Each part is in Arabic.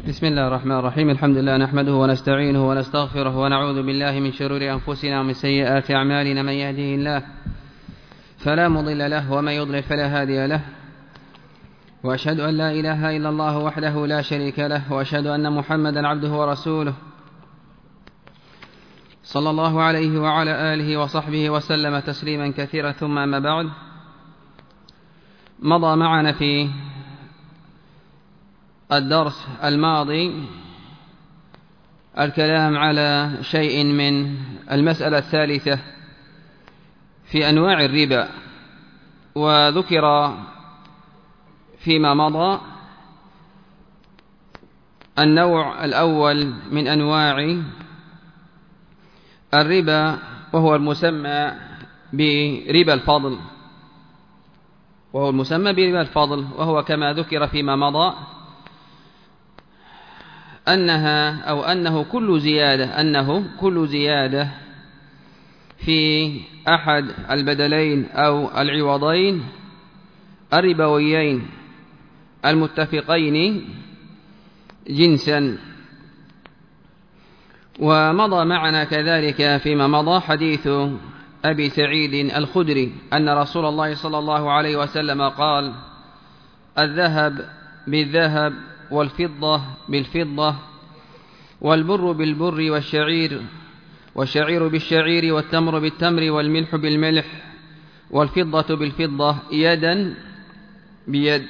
بسم الله الرحمن الرحيم. الحمد لله نحمده ونستعينه ونستغفره ونعوذ بالله من شرور أنفسنا ومن سيئات أعمالنا. من يهده الله فلا مضل له ومن يضلل فلا هادي له، وأشهد أن لا إله إلا الله وحده لا شريك له، وأشهد أن محمدا عبده ورسوله صلى الله عليه وعلى آله وصحبه وسلم تسليما كثيرا. ثم أما بعد، مضى معنا في الدرس الماضي الكلام على شيء من المسألة الثالثة في أنواع الربا، وذكر فيما مضى النوع الأول من أنواع الربا وهو المسمى بربا الفضل، وهو كما ذكر فيما مضى أنه كل زيادة في أحد البدلين أو العوضين الربويين المتفقين جنسا. ومضى معنا كذلك فيما مضى حديث أبي سعيد الخدري أن رسول الله صلى الله عليه وسلم قال: الذهب بالذهب والفضة بالفضة والبر بالبر والشعير بالشعير والتمر بالتمر والملح بالملح والفضة بالفضة يدا بيد،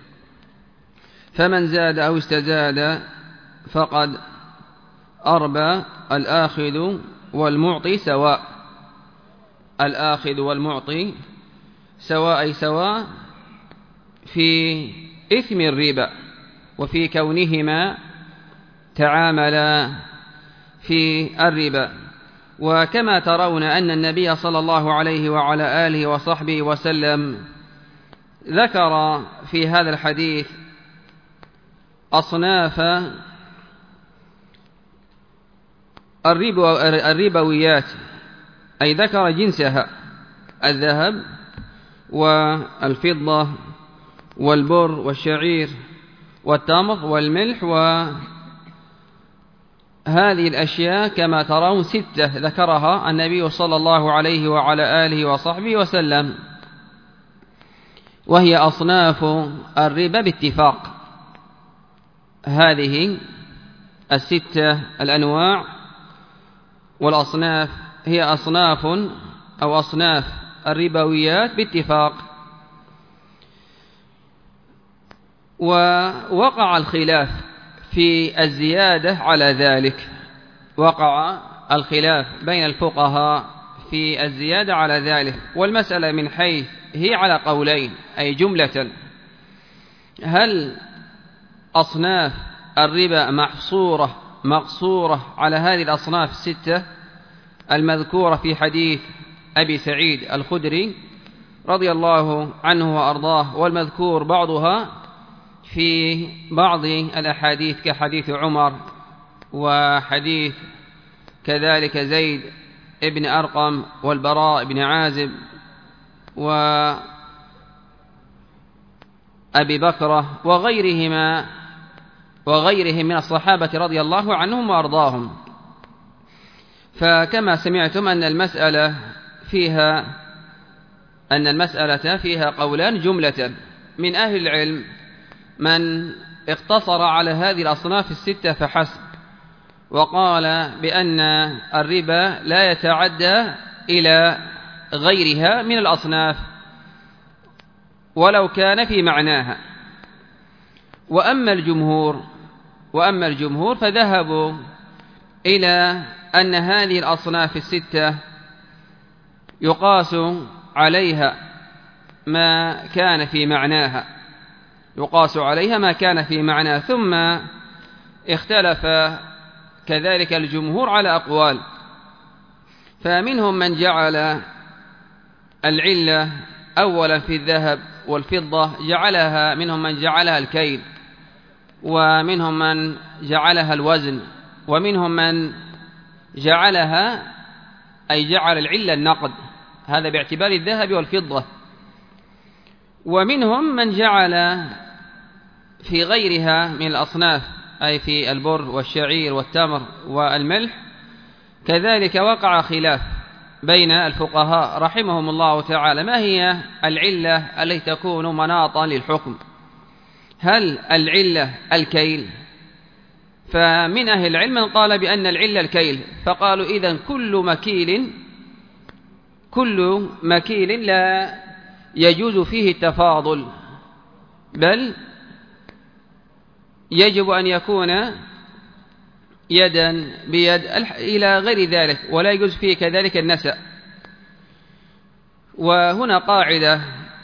فمن زاد أو استزاد فقد أربى. الآخذ والمعطي سواء في إثم الربا وفي كونهما تعاملا في الربا. وكما ترون أن النبي صلى الله عليه وعلى آله وصحبه وسلم ذكر في هذا الحديث أصناف الربويات، أي ذكر جنسها: الذهب والفضة والبر والشعير والتمر والملح. وهذه الأشياء كما ترون 6 ذكرها النبي صلى الله عليه وعلى آله وصحبه وسلم، وهي أصناف الربا باتفاق. هذه 6 الأنواع والأصناف هي أصناف الربويات باتفاق. ووقع الخلاف في الزيادة على ذلك، وقع الخلاف بين الفقهاء في الزيادة على ذلك، والمسألة من حيث هي على قولين، أي جملة: هل أصناف الربا مقصورة على هذه الأصناف 6 المذكورة في حديث أبي سعيد الخدري رضي الله عنه وأرضاه، والمذكور بعضها في بعض الأحاديث كحديث عمر وحديث كذلك زيد ابن أرقم والبراء بن عازب وأبي بكرة وغيرهم من الصحابة رضي الله عنهم وأرضاهم. فكما سمعتم أن المسألة فيها قولان جملة من أهل العلم: من اقتصر على هذه الأصناف 6 فحسب، وقال بأن الربا لا يتعدى إلى غيرها من الأصناف ولو كان في معناها. وأما الجمهور فذهبوا إلى أن هذه الأصناف 6 يقاس عليها ما كان في معناها. ثم اختلف كذلك الجمهور على أقوال، فمنهم من جعل العلة أولا في الذهب والفضة منهم من جعلها الكيل، ومنهم من جعلها الوزن، ومنهم من جعل العلة النقد، هذا باعتبار الذهب والفضة. ومنهم من جعل في غيرها من الأصناف أي في البر والشعير والتمر والملح، كذلك وقع خلاف بين الفقهاء رحمهم الله تعالى ما هي العلة التي تكون مناطا للحكم؟ هل العلة الكيل؟ فمن أهل العلم من قال بأن العلة الكيل، فقالوا إذن كل مكيل لا يجوز فيه التفاضل، بل يجب أن يكون يدا بيد إلى غير ذلك، ولا يجوز فيه كذلك النسأ. وهنا قاعدة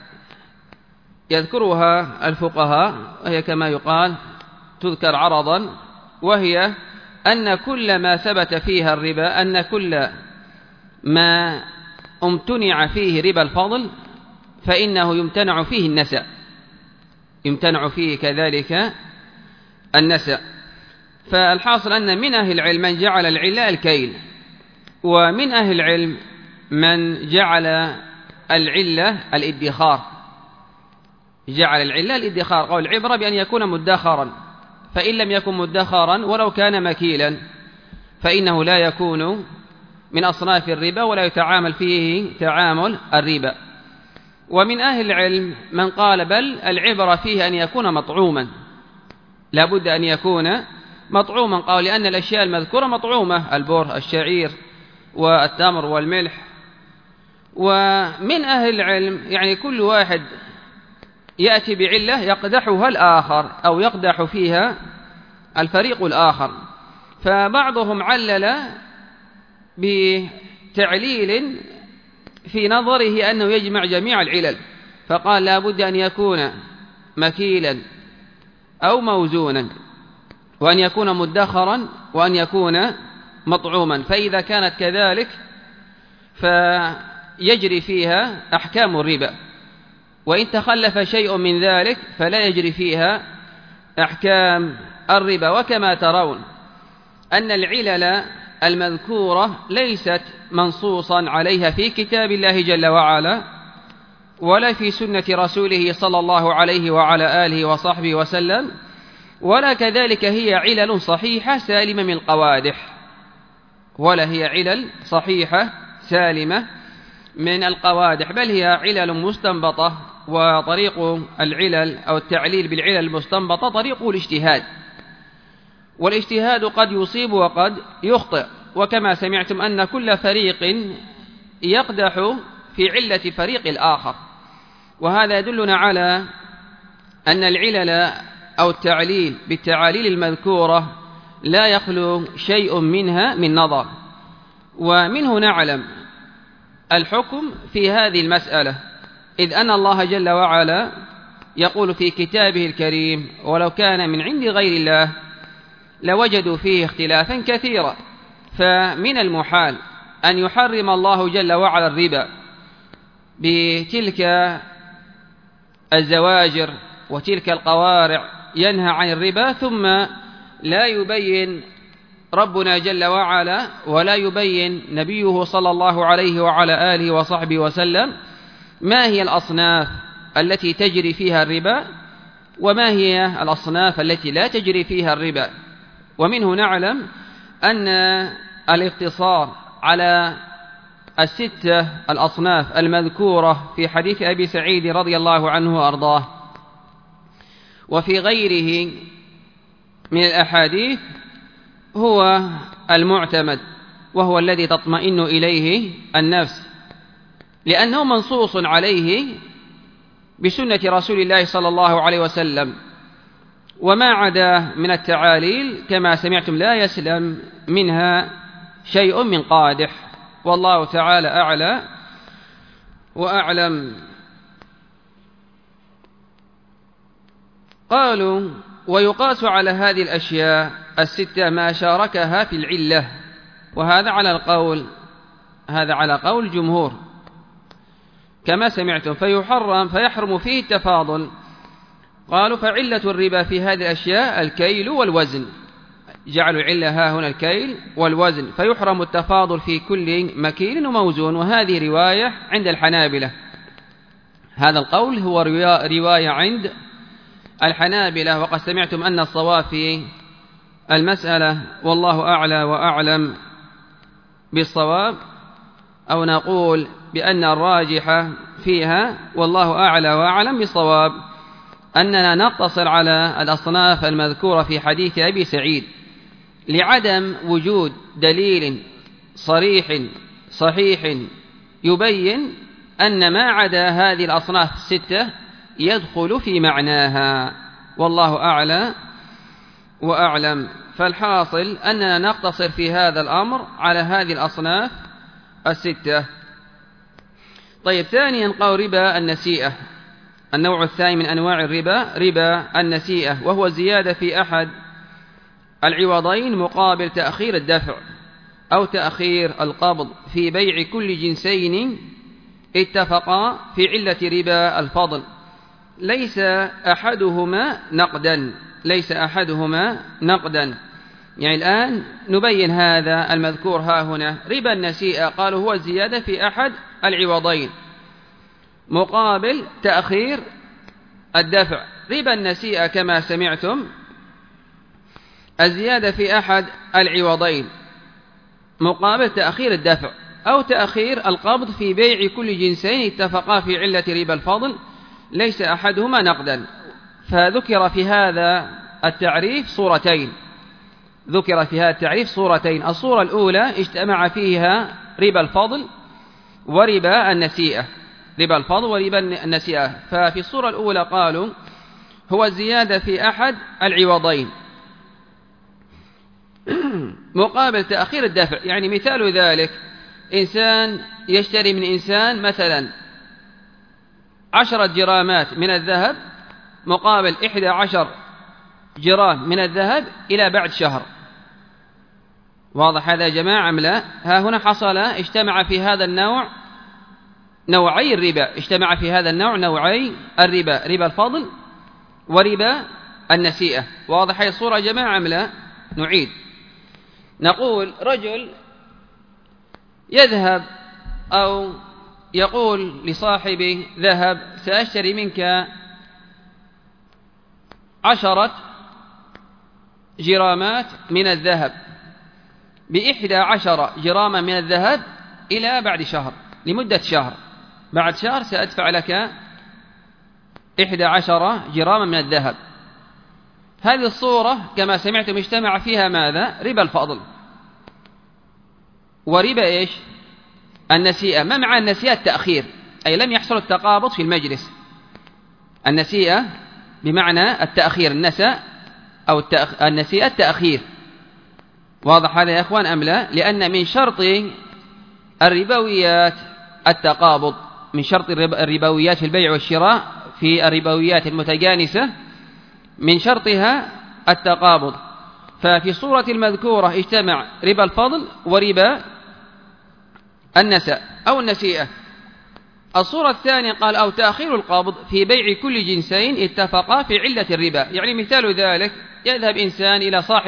يذكرها الفقهاء وهي كما يقال تذكر عرضا، وهي أن كل ما ثبت فيها الربا، أن كل ما امتنع فيه ربا الفضل فإنه يمتنع فيه النسأ، يمتنع فيه كذلك النسأ. فالحاصل أن من أهل العلم من جعل العلة الكيل، ومن أهل العلم من جعل العلة الادخار، جعل العلة الادخار، قال العبرة بأن يكون مدخرا، فإن لم يكن مدخرا ولو كان مكيلا فإنه لا يكون من أصناف الربا ولا يتعامل فيه تعامل الربا. ومن أهل العلم من قال بل العبرة فيه أن يكون مطعوما، لا بد أن يكون مطعوما، قال لأن الأشياء المذكورة مطعومة، البر الشعير والتمر والملح. ومن أهل العلم يعني كل واحد يأتي بعلة يقدحها الآخر أو يقدح فيها الفريق الآخر، فبعضهم علل بتعليل في نظره أنه يجمع جميع العلل، فقال لا بد أن يكون مكيلا أو موزونا، وأن يكون مدخرا، وأن يكون مطعوما، فإذا كانت كذلك فيجري فيها أحكام الربا، وإن تخلف شيء من ذلك فلا يجري فيها أحكام الربا. وكما ترون أن العلل المذكورة ليست منصوصا عليها في كتاب الله جل وعلا ولا في سنة رسوله صلى الله عليه وعلى آله وصحبه وسلم، ولا كذلك هي علل صحيحة سالمة من القوادح، ولا هي علل صحيحة سالمة من القوادح، بل هي علل مستنبطة. وطريق العلل أو التعليل بالعلل المستنبطة طريقه الاجتهاد، والاجتهاد قد يصيب وقد يخطئ، وكما سمعتم أن كل فريق يقدح في علة فريق الآخر، وهذا يدلنا على أن العلل أو التعليل بالتعاليل المذكورة لا يخلو شيء منها من نظر. ومنه نعلم الحكم في هذه المسألة، إذ أن الله جل وعلا يقول في كتابه الكريم ولو كان من عند غير الله لوجدوا فيه اختلافا كثيرا، فمن المحال أن يحرم الله جل وعلا الربا بتلك الزواجر وتلك القوارع ينهى عن الربا، ثم لا يبين ربنا جل وعلا ولا يبين نبيه صلى الله عليه وعلى آله وصحبه وسلم ما هي الأصناف التي تجري فيها الربا وما هي الأصناف التي لا تجري فيها الربا. ومنه نعلم أن الاقتصار على الستة الأصناف المذكورة في حديث أبي سعيد رضي الله عنه وأرضاه وفي غيره من الأحاديث هو المعتمد، وهو الذي تطمئن إليه النفس، لأنه منصوص عليه بسنة رسول الله صلى الله عليه وسلم، وما عدا من التعاليل كما سمعتم لا يسلم منها شيء من قادح، والله تعالى أعلى وأعلم. قالوا ويقاس على هذه الأشياء الستة ما شاركها في العلة، وهذا على قول الجمهور كما سمعتم، فيحرم فيه التفاضل. قالوا فعلة الربا في هذه الأشياء الكيل والوزن، جعلوا علة ها هنا الكيل والوزن، فيحرم التفاضل في كل مكيل وموزون، وهذه رواية عند الحنابلة. هذا القول هو رواية عند الحنابلة، وقد سمعتم أن الصواب في المسألة والله أعلى وأعلم بالصواب، أو نقول بأن الراجح فيها والله أعلى وأعلم بالصواب أننا نقتصر على الأصناف المذكورة في حديث أبي سعيد لعدم وجود دليل صريح صحيح يبين أن ما عدا هذه الأصناف الستة يدخل في معناها، والله أعلى وأعلم. فالحاصل أننا نقتصر في هذا الأمر على هذه الأصناف الستة. طيب، ثانيا قول ربا النسيئة، النوع الثاني من أنواع الربا ربا النسيئة، وهو زيادة في أحد العوضين مقابل تأخير الدفع أو تأخير القبض في بيع كل جنسين اتفقا في علة ربا الفضل، ليس أحدهما نقدا. يعني الآن نبين هذا المذكور ها هنا. ربا النسيئة قالوا هو الزيادة في أحد العوضين مقابل تأخير الدفع. ربا النسيئة كما سمعتم الزيادة في أحد العوضين مقابل تأخير الدفع أو تأخير القبض في بيع كل جنسين اتفقا في علة ربا الفضل، ليس أحدهما نقدا. فذكر في هذا التعريف صورتين. الصورة الأولى اجتمع فيها ربا الفضل وربا النسيئة. ففي الصورة الأولى قالوا هو الزيادة في أحد العوضين مقابل تأخير الدفع. يعني مثال ذلك إنسان يشتري من إنسان مثلا 10 جرامات من الذهب مقابل 11 جرام من الذهب إلى بعد شهر. واضح هذا يا جماعة أم لا؟ ها هنا حصل اجتمع في هذا النوع نوعي الربا، ربا الفضل وربا النسيئة. واضح هذه الصورة يا جماعة أم لا؟ نعيد. نقول رجل يذهب أو يقول لصاحبه ذهب سأشتري منك 10 جرامات من الذهب ب11 جراما من الذهب إلى بعد شهر، لمدة شهر. بعد شهر سأدفع لك 11 جراما من الذهب. هذه الصورة كما سمعتم اجتمع فيها ماذا؟ ربا الفضل وربا إيش؟ النسيئة. ما معنى النسيئة؟ التأخير، أي لم يحصل التقابض في المجلس. النسيئة بمعنى التأخير، أو النسيئة التأخير. واضح هذا يا أخوان أم لا؟ لأن من شرط الربويات التقابض، من شرط الربويات في البيع والشراء، في الربويات المتجانسة من شرطها التقابض. ففي الصورة المذكورة اجتمع ربا الفضل وربا النسيئة. الصورة الثانية قال أو تأخير القبض في بيع كل جنسين اتفقا في علة الربا. يعني مثال ذلك يذهب إنسان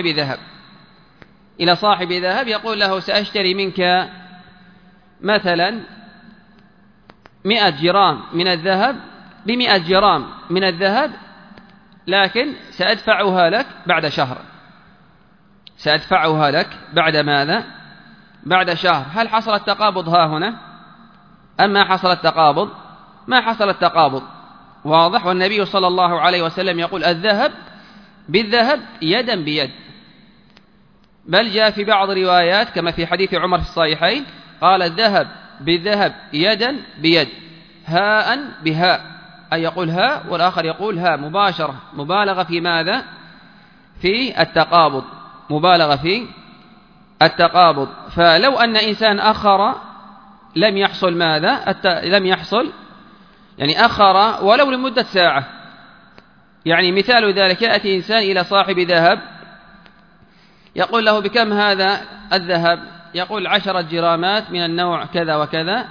إلى صاحب ذهب يقول له سأشتري منك مثلا 100 جرام من الذهب ب100 جرام من الذهب، لكن سأدفعها لك بعد شهر. سأدفعها لك بعد ماذا؟ بعد شهر. هل حصل التقابض ها هنا أم ما حصل التقابض؟ ما حصل التقابض. واضح. والنبي صلى الله عليه وسلم يقول الذهب بالذهب يدا بيد. بل جاء في بعض الروايات كما في حديث عمر في الصحيحين قال الذهب بالذهب يدا بيد، هاء بهاء، أي يقول هاء والآخر يقول هاء، مباشرة، مبالغة في ماذا؟ في التقابض، مبالغة في التقابض. فلو أن إنسان أخر لم يحصل ماذا؟ لم يحصل، يعني أخر ولو لمدة ساعة. يعني مثال ذلك يأتي إنسان إلى صاحب ذهب يقول له بكم هذا الذهب؟ يقول 10 جرامات من النوع كذا وكذا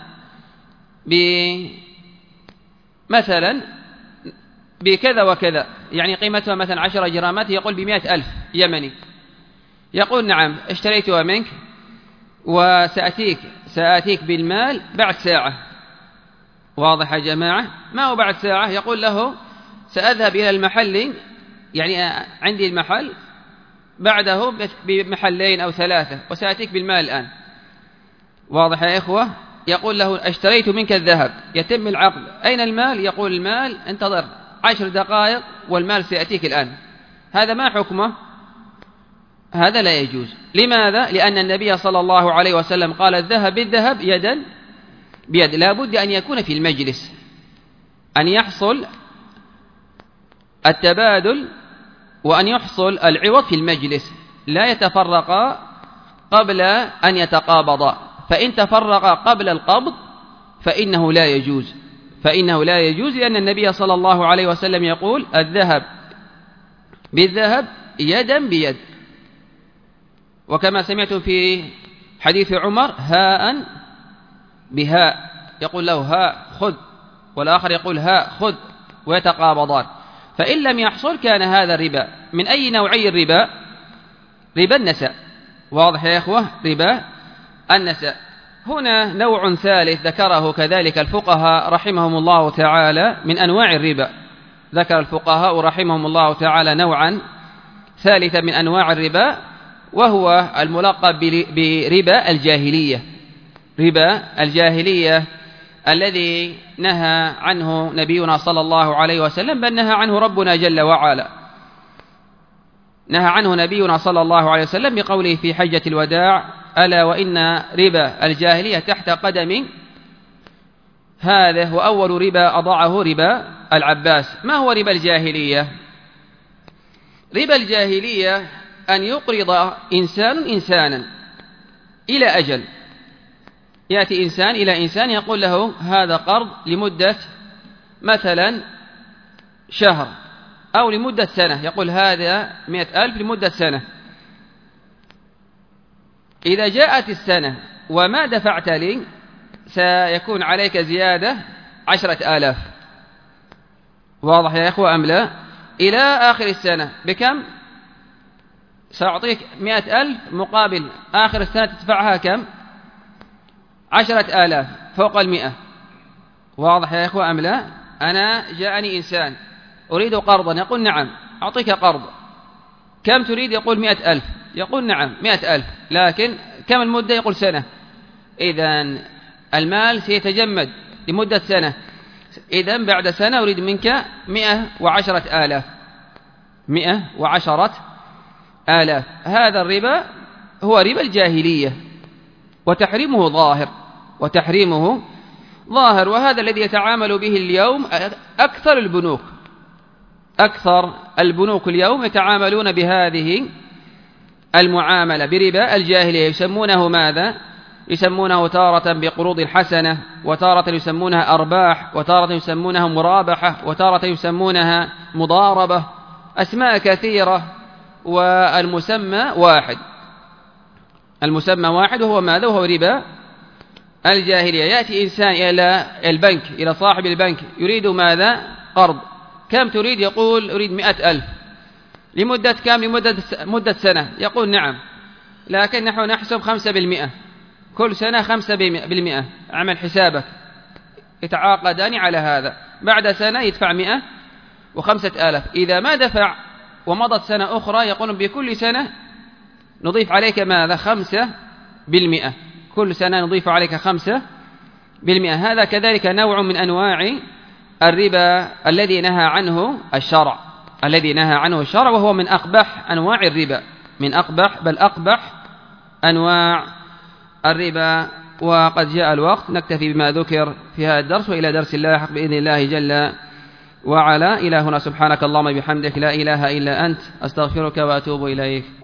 مثلا بكذا وكذا، يعني قيمتها مثلا 10 جرامات يقول ب100,000 يمني. يقول نعم اشتريتها منك وسأتيك بالمال بعد ساعة. واضح يا جماعة؟ ما هو بعد ساعة؟ يقول له سأذهب إلى المحل، يعني عندي المحل بعده بمحلين أو 3 وسأتيك بالمال الآن. واضح يا إخوة؟ يقول له اشتريت منك الذهب، يتم العقد، أين المال؟ يقول المال انتظر 10 دقائق والمال سيأتيك الآن. هذا ما حكمه؟ هذا لا يجوز. لماذا؟ لأن النبي صلى الله عليه وسلم قال الذهب بالذهب يدا بيد. لا بد أن يكون في المجلس، أن يحصل التبادل وأن يحصل العوض في المجلس، لا يتفرقا قبل أن يتقابضا. فإن تفرقا قبل القبض فإنه لا يجوز، لأن النبي صلى الله عليه وسلم يقول الذهب بالذهب يدا بيد. وكما سمعتم في حديث عمر هاء بهاء، يقول له هاء خذ والآخر يقول هاء خذ ويتقابضان. فإن لم يحصل كان هذا الربا. من أي نوعي الربا؟ ربا النساء. واضح يا إخوة؟ ربا النساء. هنا نوع ثالث ذكره كذلك الفقهاء رحمهم الله تعالى من أنواع الربا. ذكر الفقهاء رحمهم الله تعالى نوعا ثالثا من أنواع الربا، وهو الملقب بربا الجاهلية. ربا الجاهلية الذي نهى عنه نبينا صلى الله عليه وسلم، بل نهى عنه ربنا جل وعلا. نهى عنه نبينا صلى الله عليه وسلم بقوله في حجة الوداع ألا وإن ربا الجاهلية تحت قدم هذا، وأول ربا أضعه ربا العباس. ما هو ربا الجاهلية؟ ربا الجاهلية أن يقرض إنسان إنسانا إلى أجل. يأتي إنسان إلى إنسان يقول له هذا قرض لمدة مثلا شهر أو لمدة سنة، يقول هذا 100,000 لمدة سنة. إذا جاءت السنة وما دفعت لي سيكون عليك زيادة 10,000. واضح يا إخوة أم لا؟ إلى آخر السنة بكم؟ سأعطيك 100,000 مقابل آخر السنة تدفعها كم؟ 10,000 فوق 100. واضح يا إخوة أم لا؟ أنا جاءني إنسان أريد قرضا، يقول نعم أعطيك قرض. كم تريد؟ يقول 100,000. يقول نعم 100,000، لكن كم المدة؟ يقول سنة. إذن المال سيتجمد لمدة سنة. إذن بعد سنة أريد منك 110,000. 110,000. هذا الربا هو ربا الجاهلية، وتحريمه ظاهر. وهذا الذي يتعامل به اليوم أكثر البنوك اليوم يتعاملون بهذه المعاملة بربا الجاهلية. يسمونه ماذا؟ يسمونه تارة بقروض الحسنة، وتارة يسمونها أرباح، وتارة يسمونها مرابحة، وتارة يسمونها مضاربة، أسماء كثيرة. والمسمى واحد وهو ماذا؟ وهو ربا الجاهلية. يأتي إنسان إلى البنك، إلى صاحب البنك، يريد ماذا؟ قرض. كم تريد؟ يقول أريد 100,000. لمدة كم؟ لمدة سنة. يقول نعم، لكن نحن نحسب 5%، كل سنة 5%. اعمل حسابك. يتعاقدان على هذا. بعد سنة يدفع 105,000. إذا ما دفع ومضت سنة أخرى يقولون بكل سنة نضيف عليك ماذا؟ 5%. كل سنة نضيف عليك 5%. هذا كذلك نوع من أنواع الربا الذي نهى عنه الشرع، وهو من أقبح أنواع الربا، بل أقبح أنواع الربا. وقد جاء الوقت، نكتفي بما ذكر في هذا الدرس، وإلى درس لاحق بإذن الله جل وعلا. إلى هنا سبحانك اللهم بحمدك لا إله إلا أنت، أستغفرك وأتوب إليك.